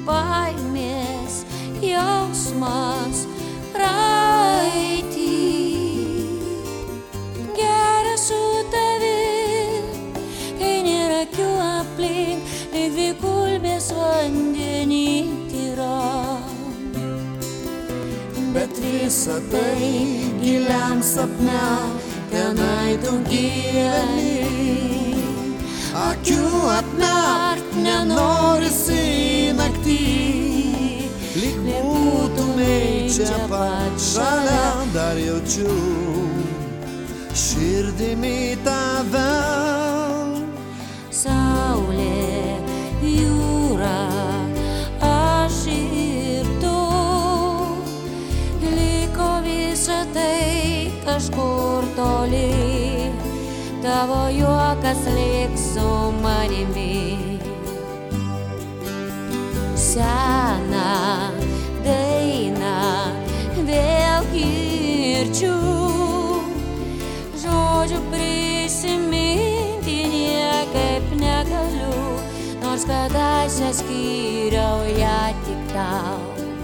baimės jausmas praeitį. Gera su tavim, kai nėra akių aplink, lyg dvikulbės vandenį tyram. Bet visa tai giliam sapne, tenai tu gyveni. Akių atmert nenorisi naktį, lyg būtumei čia pat šalia, dar jaučiu širdimi tave. Saulė, jūra, aš ir tu, liko visa tai kažkur toli. Tavo juokas liks su manimi. Seną dainą vėl girdžiu, žodžių prisiminti niekaip negaliu, nors kadaise skyriau ją tik tau.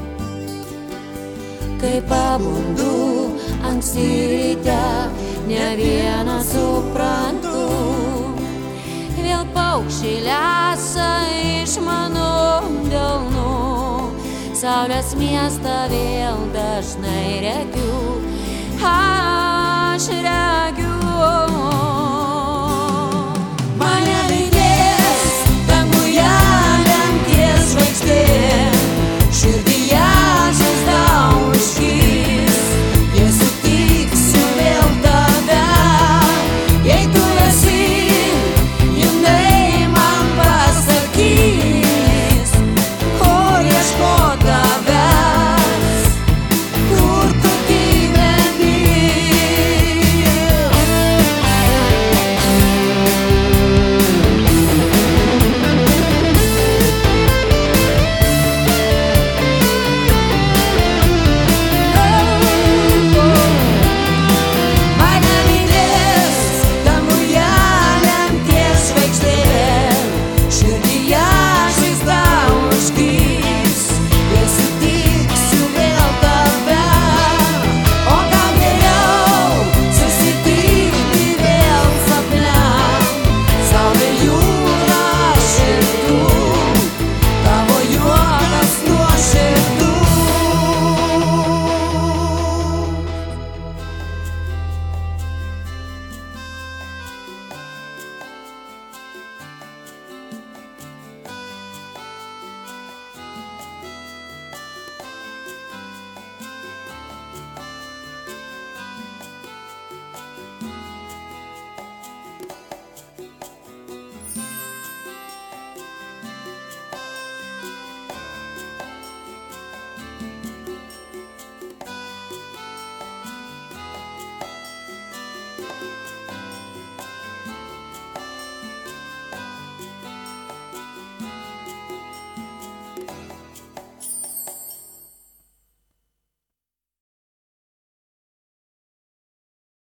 Kai pabundu anksti ryte, ne vieną suprantu, vėl paukščiai lesa iš mano delnų, saulės miestą vėl dažnai regiu, aš regiu. Mane lydės danguje lemties žvaigždės.